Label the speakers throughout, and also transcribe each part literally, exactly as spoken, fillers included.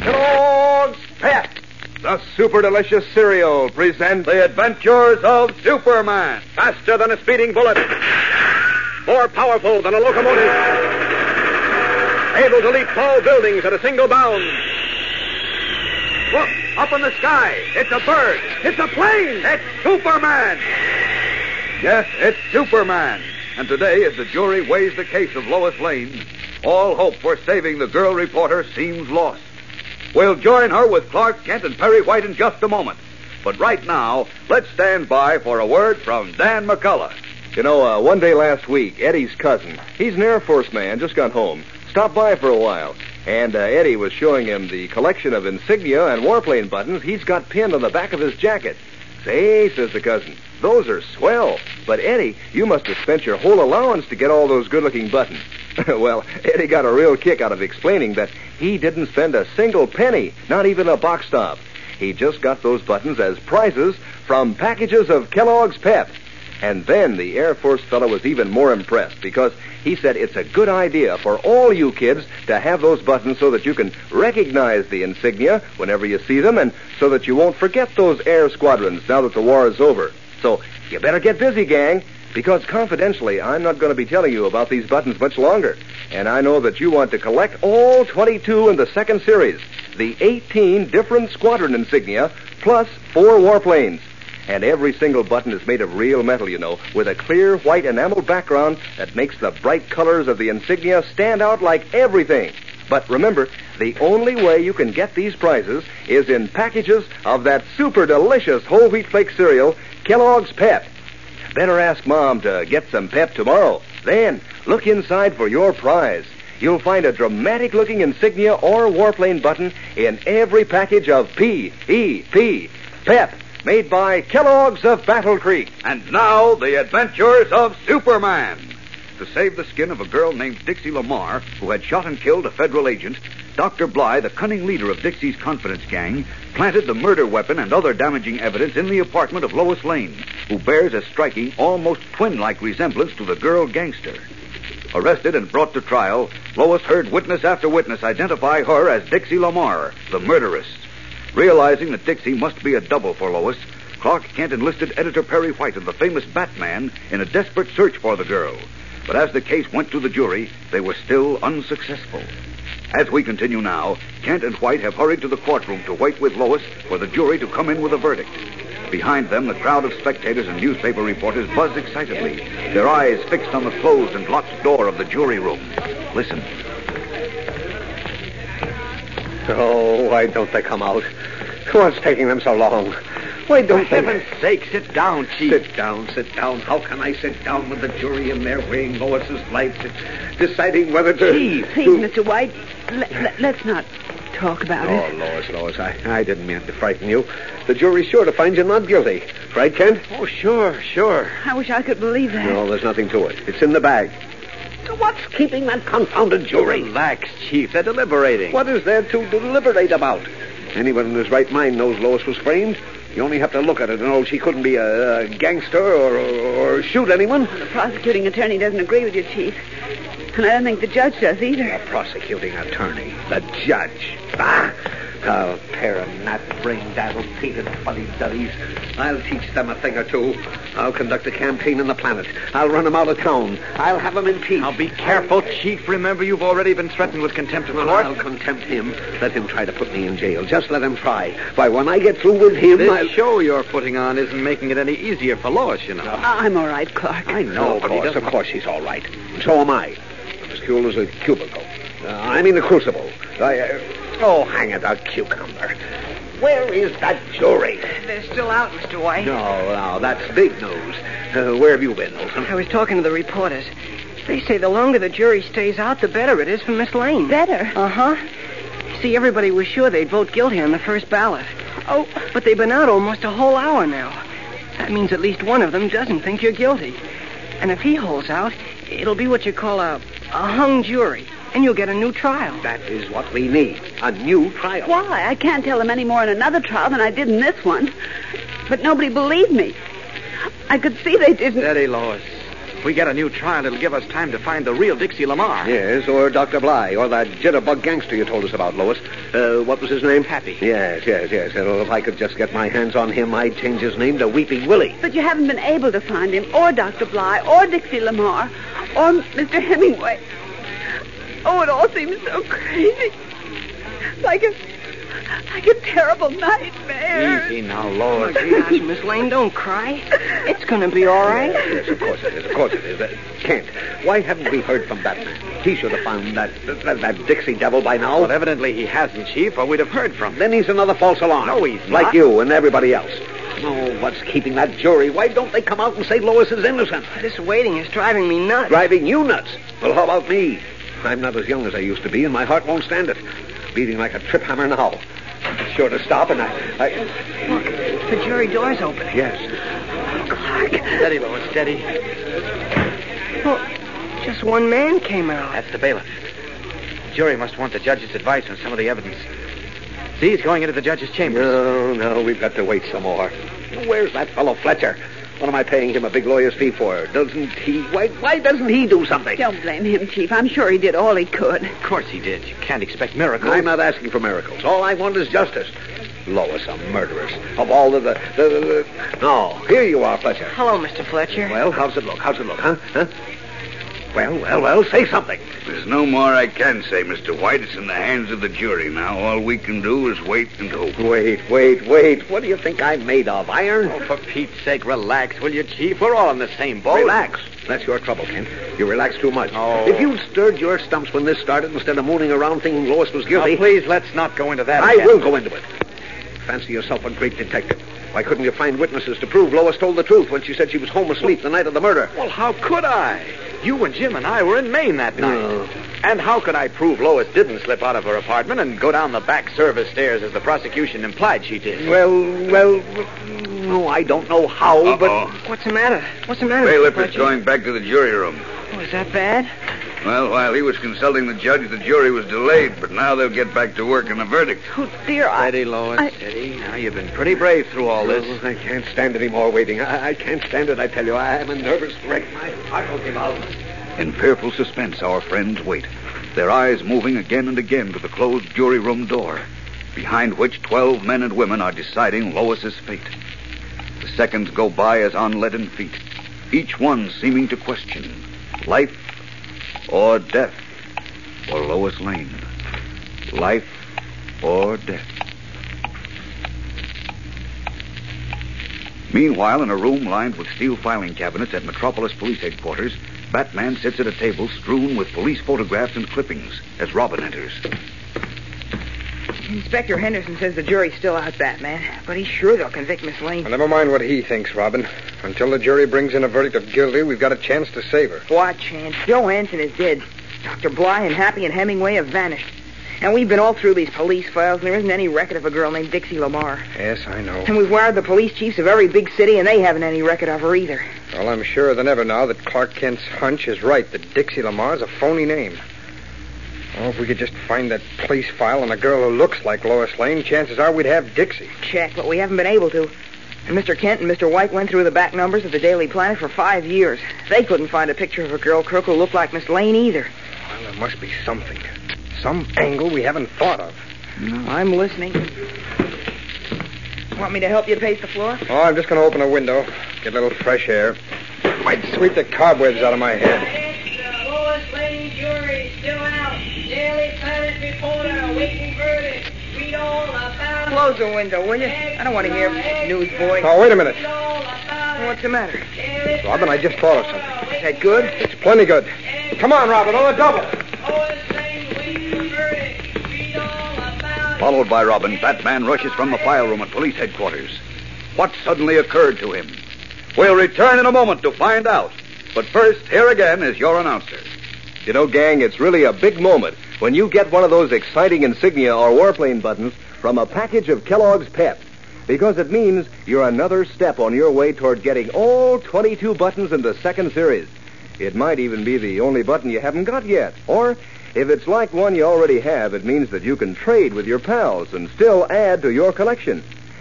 Speaker 1: Kellogg's Pep, the super delicious cereal, presents The Adventures of Superman. Faster than a speeding bullet, more powerful than a locomotive, able to leap tall buildings at a single bound. Look, up in the sky. It's a bird. It's a plane. It's Superman. Yes, it's Superman. And today, as the jury weighs the case of Lois Lane, all hope for saving the girl reporter seems lost. We'll join her with Clark Kent and Perry White in just a moment. But right now, let's stand by for a word from Dan McCullough.
Speaker 2: You know, uh, one day last week, Eddie's cousin, he's an Air Force man, just got home, stopped by for a while. And uh, Eddie was showing him the collection of insignia and warplane buttons he's got pinned on the back of his jacket. Say, says the cousin, those are swell. But, Eddie, you must have spent your whole allowance to get all those good-looking buttons. Well, Eddie got a real kick out of explaining that he didn't spend a single penny, not even a box stop. He just got those buttons as prizes from packages of Kellogg's Pep. And then the Air Force fellow was even more impressed because he said it's a good idea for all you kids to have those buttons so that you can recognize the insignia whenever you see them and so that you won't forget those air squadrons now that the war is over. So you better get busy, gang, because confidentially I'm not going to be telling you about these buttons much longer. And I know that you want to collect all twenty-two in the second series, the eighteen different squadron insignia, plus four warplanes. And every single button is made of real metal, you know, with a clear white enamel background that makes the bright colors of the insignia stand out like everything. But remember, the only way you can get these prizes is in packages of that super delicious whole wheat flake cereal, Kellogg's Pep. Better ask Mom to get some Pep tomorrow. Then, look inside for your prize. You'll find a dramatic-looking insignia or warplane button in every package of P E P, Pep, made by Kellogg's of Battle Creek.
Speaker 1: And now, The Adventures of Superman. To save the skin of a girl named Dixie Lamar, who had shot and killed a federal agent, Doctor Bly, the cunning leader of Dixie's confidence gang, planted the murder weapon and other damaging evidence in the apartment of Lois Lane, who bears a striking, almost twin-like resemblance to the girl gangster. Arrested and brought to trial, Lois heard witness after witness identify her as Dixie Lamar, the murderess. Realizing that Dixie must be a double for Lois, Clark Kent enlisted Editor Perry White of the famous Batman in a desperate search for the girl. But as the case went to the jury, they were still unsuccessful. As we continue now, Kent and White have hurried to the courtroom to wait with Lois for the jury to come in with a verdict. Behind them, the crowd of spectators and newspaper reporters buzz excitedly, their eyes fixed on the closed and locked door of the jury room. Listen.
Speaker 3: Oh, why don't they come out? What's taking them so long? Why don't
Speaker 1: For
Speaker 3: they...
Speaker 1: heaven's sake, sit down, Chief.
Speaker 3: Sit down, sit down. How can I sit down with the jury in there weighing Lois's life, deciding whether to...
Speaker 4: Chief, please,
Speaker 3: to...
Speaker 4: Mister White, let, let, let's not talk about
Speaker 3: oh,
Speaker 4: it.
Speaker 3: Oh, Lois, Lois, I, I didn't mean to frighten you. The jury's sure to find you not guilty. Right, Kent?
Speaker 1: Oh, sure, sure.
Speaker 4: I wish I could believe that.
Speaker 3: No, there's nothing to it. It's in the bag. What's keeping that confounded jury?
Speaker 1: Relax, Chief. They're deliberating.
Speaker 3: What is there to deliberate about? Anyone in his right mind knows Lois was framed. You only have to look at it and know she couldn't be a, a gangster or, or, or shoot anyone.
Speaker 4: The prosecuting attorney doesn't agree with you, Chief. And I don't think the judge does either.
Speaker 3: The prosecuting attorney. The judge. Ah! A pair of gnat brain-dazzled, painted fuddy-duddies. I'll teach them a thing or two. I'll conduct a campaign in the planet. I'll run them out of town. I'll have them impeached.
Speaker 1: Now, be careful, Chief. Remember, you've already been threatened with contempt of court.
Speaker 3: Well, I'll contempt him. Let him try to put me in jail. Just let him try. Why, when I get through with him,
Speaker 1: This
Speaker 3: I'll...
Speaker 1: show you're putting on isn't making it any easier for Lois, you know.
Speaker 4: I'm all right, Clark.
Speaker 3: I know, of course. Of course she's all right. And so am I. I'm as cool as a cubicle. Uh, I mean the crucible. I... Uh... Oh, hang it, a cucumber. Where is that jury?
Speaker 4: They're still out, Mister White.
Speaker 3: No, no, that's big news. Uh, where have you been, Olson?
Speaker 5: I was talking to the reporters. They say the longer the jury stays out, the better it is for Miss Lane.
Speaker 4: Better?
Speaker 5: Uh-huh. See, everybody was sure they'd vote guilty on the first ballot.
Speaker 4: Oh.
Speaker 5: But they've been out almost a whole hour now. That means at least one of them doesn't think you're guilty. And if he holds out, it'll be what you call a, a hung jury. And you'll get a new trial.
Speaker 3: That is what we need. A new trial.
Speaker 4: Why? I can't tell them any more in another trial than I did in this one. But nobody believed me. I could see they didn't.
Speaker 1: Steady, Lois.
Speaker 6: If we get a new trial, it'll give us time to find the real Dixie Lamar.
Speaker 3: Yes, or Doctor Bly, or that jitterbug gangster you told us about, Lois. Uh, what was his name?
Speaker 6: Happy.
Speaker 3: Yes, yes, yes. Oh, if I could just get my hands on him, I'd change his name to Weeping Willie.
Speaker 4: But you haven't been able to find him, or Doctor Bly, or Dixie Lamar, or Mister Hemingway. Oh, it all seems so crazy. Like a... like a terrible nightmare.
Speaker 6: Easy now, Lois.
Speaker 5: Oh, gosh, Miss Lane, don't cry. It's going to be all right.
Speaker 3: Yes, of course it is. Of course it is. Uh, Kent, why haven't we heard from Batman? He should have found that, that that Dixie devil by now.
Speaker 6: Well, evidently he hasn't, Chief, or we'd have heard from him.
Speaker 3: Then he's another false alarm.
Speaker 6: No, he's
Speaker 3: Like
Speaker 6: not.
Speaker 3: you and everybody else. Oh, what's keeping that jury? Why don't they come out and say Lois is innocent?
Speaker 5: This waiting is driving me nuts.
Speaker 3: Driving you nuts. Well, how about me? I'm not as young as I used to be, and my heart won't stand it. Beating like a trip hammer now. Sure to stop, and I... I...
Speaker 5: Look, the jury door's open.
Speaker 3: Yes.
Speaker 5: Clark.
Speaker 6: Steady, Lois, steady.
Speaker 5: Well, just one man came out.
Speaker 6: That's the bailiff. The jury must want the judge's advice on some of the evidence. See, he's going into the judge's chambers.
Speaker 3: No, no, we've got to wait some more. Where's that fellow Fletcher? What am I paying him a big lawyer's fee for? Doesn't he... Why, why doesn't he do something?
Speaker 4: Don't blame him, Chief. I'm sure he did all he could.
Speaker 6: Of course he did. You can't expect miracles.
Speaker 3: I'm not asking for miracles. All I want is justice. Lois, a murderess. Of all of the... the, the, the... No, here you are, Fletcher.
Speaker 5: Hello, Mister Fletcher.
Speaker 3: Well, how's it look? How's it look, huh? Huh? Well, well, well, say something.
Speaker 1: There's no more I can say, Mister White. It's in the hands of the jury now. All we can do is wait and hope.
Speaker 3: Wait, wait, wait. What do you think I'm made of, iron?
Speaker 6: Oh, for Pete's sake, relax, will you, Chief? We're all in the same boat.
Speaker 3: Relax. That's your trouble, Kent. You relax too much.
Speaker 6: Oh.
Speaker 3: If you'd stirred your stumps when this started instead of mooning around thinking Lois was guilty...
Speaker 6: Now, please, let's not go into that
Speaker 3: I
Speaker 6: again.
Speaker 3: will go into it. Fancy yourself a great detective. Why couldn't you find witnesses to prove Lois told the truth when she said she was home asleep the night of the murder?
Speaker 6: Well, how could I? You and Jim and I were in Maine that night.
Speaker 3: Oh.
Speaker 6: And how could I prove Lois didn't slip out of her apartment and go down the back service stairs as the prosecution implied she did?
Speaker 3: Well, well, no, I don't know how,
Speaker 1: Uh-oh.
Speaker 3: but...
Speaker 5: What's the matter? What's the matter,
Speaker 1: Bailiff
Speaker 5: Mister
Speaker 1: is
Speaker 5: Fletcher?
Speaker 1: going back to the jury room.
Speaker 5: Oh, is that bad?
Speaker 1: Well, while he was consulting the judge, the jury was delayed, but now they'll get back to work on the verdict.
Speaker 4: Oh, dear, I...
Speaker 6: Steady, Lois,
Speaker 4: I-
Speaker 6: steady. Now, you've been pretty brave through all this.
Speaker 3: Oh, I can't stand any more waiting. I, I can't stand it, I tell you. I'm a nervous wreck. My heart will give out.
Speaker 1: In fearful suspense, our friends wait, their eyes moving again and again to the closed jury room door, behind which twelve men and women are deciding Lois's fate. The seconds go by as on leaden feet, each one seeming to question life or death for Lois Lane. Life or death. Meanwhile, in a room lined with steel filing cabinets at Metropolis Police Headquarters, Batman sits at a table strewn with police photographs and clippings as Robin enters.
Speaker 5: Inspector Henderson says the jury's still out, Batman, but he's sure they'll convict Miss Lane.
Speaker 7: Well, never mind what he thinks, Robin. Until the jury brings in a verdict of guilty, we've got a chance to save her.
Speaker 5: What chance? Joe Hanson is dead. Doctor Bly and Happy and Hemingway have vanished. And we've been all through these police files, and there isn't any record of a girl named Dixie Lamar.
Speaker 7: Yes, I know.
Speaker 5: And we've wired the police chiefs of every big city, and they haven't any record of her either.
Speaker 7: Well, I'm surer than ever now that Clark Kent's hunch is right, that Dixie Lamar's a phony name. Oh, if we could just find that police file on a girl who looks like Lois Lane, chances are we'd have Dixie.
Speaker 5: Check, but we haven't been able to. And Mister Kent and Mister White went through the back numbers of the Daily Planet for five years. They couldn't find a picture of a girl crook who looked like Miss Lane either.
Speaker 7: Well, there must be something. Some angle we haven't thought of.
Speaker 5: I'm listening. Want me to help you pace the floor?
Speaker 7: Oh, I'm just going to open a window, get a little fresh air. Might sweep the cobwebs out of my head.
Speaker 8: Lois Lane jury still out. Daily Planet reporter awaiting verdict. Read all about.
Speaker 5: Close the window, will you? I don't want to hear newsboy.
Speaker 7: Oh, wait a minute.
Speaker 5: What's the matter?
Speaker 7: Robin, I just thought of something.
Speaker 5: Is that good?
Speaker 7: It's plenty good. Come on, Robin, on a double.
Speaker 1: Followed by Robin, Batman rushes from the file room at police headquarters. What suddenly occurred to him? We'll return in a moment to find out. But first, here again is your announcer.
Speaker 2: You know, gang, it's really a big moment when you get one of those exciting insignia or warplane buttons from a package of Kellogg's Pep. Because it means you're another step on your way toward getting all twenty-two buttons in the second series. It might even be the only button you haven't got yet. Or, if it's like one you already have, it means that you can trade with your pals and still add to your collection.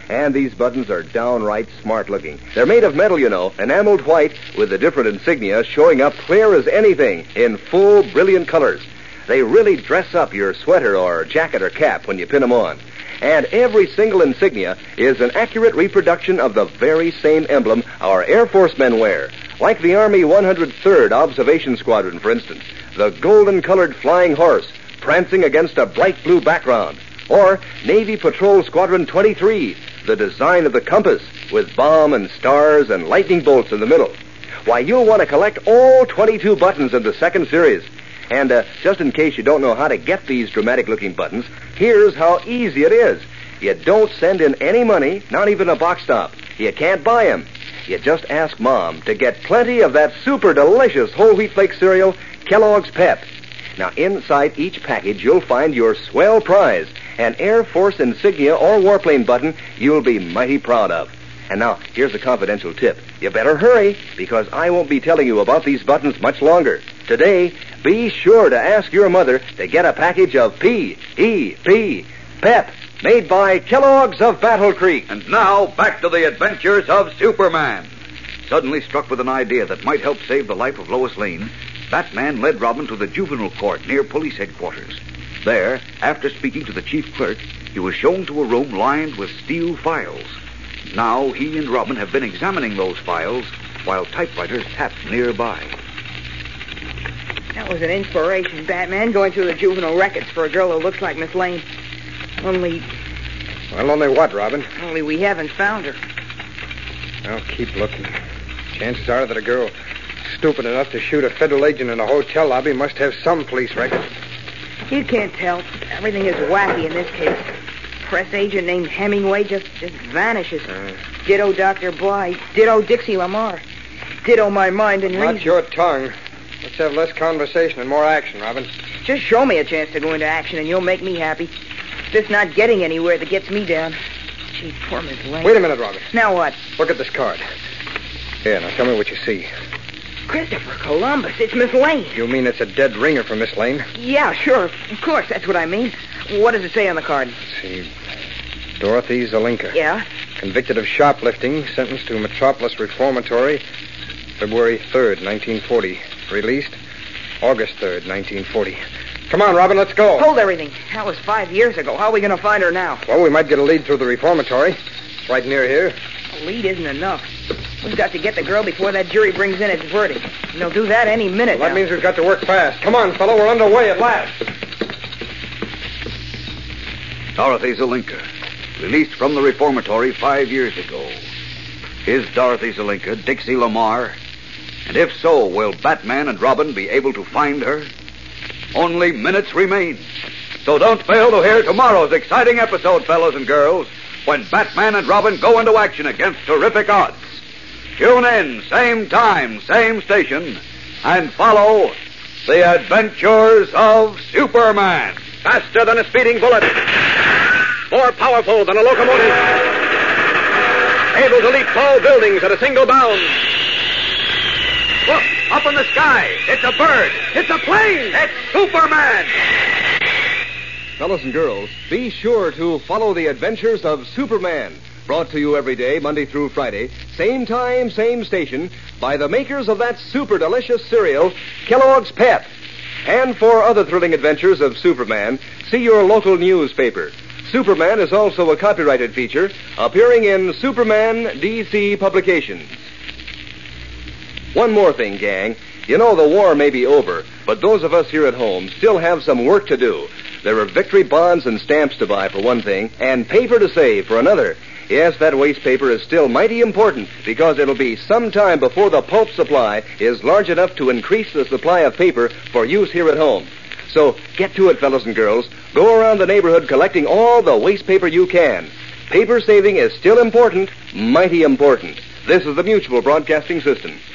Speaker 2: And these buttons are downright smart looking. They're made of metal, you know, enameled white with the different insignia showing up clear as anything in full, brilliant colors. They really dress up your sweater or jacket or cap when you pin them on. And every single insignia is an accurate reproduction of the very same emblem our Air Force men wear. Like the Army one hundred third Observation Squadron, for instance. The golden-colored flying horse prancing against a bright blue background. Or Navy Patrol Squadron twenty-three, the design of the compass with bomb and stars and lightning bolts in the middle. Why, you'll want to collect all twenty-two buttons in the second series. And uh, just in case you don't know how to get these dramatic-looking buttons, here's how easy it is. You don't send in any money, not even a box stop. You can't buy them. You just ask Mom to get plenty of that super delicious whole wheat flake cereal, Kellogg's Pep. Now, inside each package, you'll find your swell prize, an Air Force insignia or warplane button you'll be mighty proud of. And now, here's a confidential tip. You better hurry, because I won't be telling you about these buttons much longer. Today, be sure to ask your mother to get a package of P E P, Pep, made by Kellogg's of Battle Creek.
Speaker 1: And now, back to the adventures of Superman. Suddenly struck with an idea that might help save the life of Lois Lane, Batman led Robin to the juvenile court near police headquarters. There, after speaking to the chief clerk, he was shown to a room lined with steel files. Now he and Robin have been examining those files while typewriters tapped nearby.
Speaker 5: That was an inspiration, Batman, going through the juvenile records for a girl who looks like Miss Lane. Only...
Speaker 7: Well, only what, Robin?
Speaker 5: Only we haven't found her.
Speaker 7: I'll keep looking. Chances are that a girl stupid enough to shoot a federal agent in a hotel lobby must have some police record.
Speaker 5: You can't tell. Everything is wacky in this case. Press agent named Hemingway just, just vanishes. Uh, ditto Doctor Bly. Ditto Dixie Lamar. Ditto my mind and reason.
Speaker 7: Not your tongue. Let's have less conversation and more action, Robin.
Speaker 5: Just show me a chance to go into action and you'll make me happy. It's just not getting anywhere that gets me down. Gee, poor Miss Lane.
Speaker 7: Wait a minute, Robin.
Speaker 5: Now what?
Speaker 7: Look at this card. Here, now tell me what you see.
Speaker 5: Christopher Columbus. It's Miss Lane.
Speaker 7: You mean it's a dead ringer for Miss Lane?
Speaker 5: Yeah, sure. Of course, that's what I mean. What does it say on the card?
Speaker 7: Let's see. Dorothy Zelinka.
Speaker 5: Yeah?
Speaker 7: Convicted of shoplifting, sentenced to Metropolis Reformatory, February third, nineteen forty. Released August third, nineteen forty. Come on, Robin, let's go.
Speaker 5: Hold everything. That was five years ago. How are we going to find her now?
Speaker 7: Well, we might get a lead through the reformatory. It's right near here.
Speaker 5: A lead isn't enough. We've got to get the girl before that jury brings in its verdict. And they'll do that any minute
Speaker 7: Well, that
Speaker 5: now.
Speaker 7: means we've got to work fast. Come on, fellow, we're underway at last.
Speaker 1: Dorothy Zelinka, released from the reformatory five years ago. Is Dorothy Zelinka Dixie Lamar? And if so, will Batman and Robin be able to find her? Only minutes remain. So don't fail to hear tomorrow's exciting episode, fellows and girls, when Batman and Robin go into action against terrific odds. Tune in, same time, same station, and follow the adventures of Superman.
Speaker 3: Faster than a speeding bullet. More powerful than a locomotive. Able to leap tall buildings at a single bound.
Speaker 1: Look, up in the sky. It's a bird. It's a plane. It's Superman.
Speaker 2: Fellows and girls, be sure to follow the adventures of Superman. Brought to you every day, Monday through Friday, same time, same station, by the makers of that super delicious cereal, Kellogg's Pep. And for other thrilling adventures of Superman, see your local newspaper. Superman is also a copyrighted feature appearing in Superman D C Publications. One more thing, gang. You know the war may be over, but those of us here at home still have some work to do. There are victory bonds and stamps to buy for one thing, and paper to save for another. Yes, that waste paper is still mighty important because it'll be some time before the pulp supply is large enough to increase the supply of paper for use here at home. So get to it, fellows and girls. Go around the neighborhood collecting all the waste paper you can. Paper saving is still important, mighty important. This is the Mutual Broadcasting System.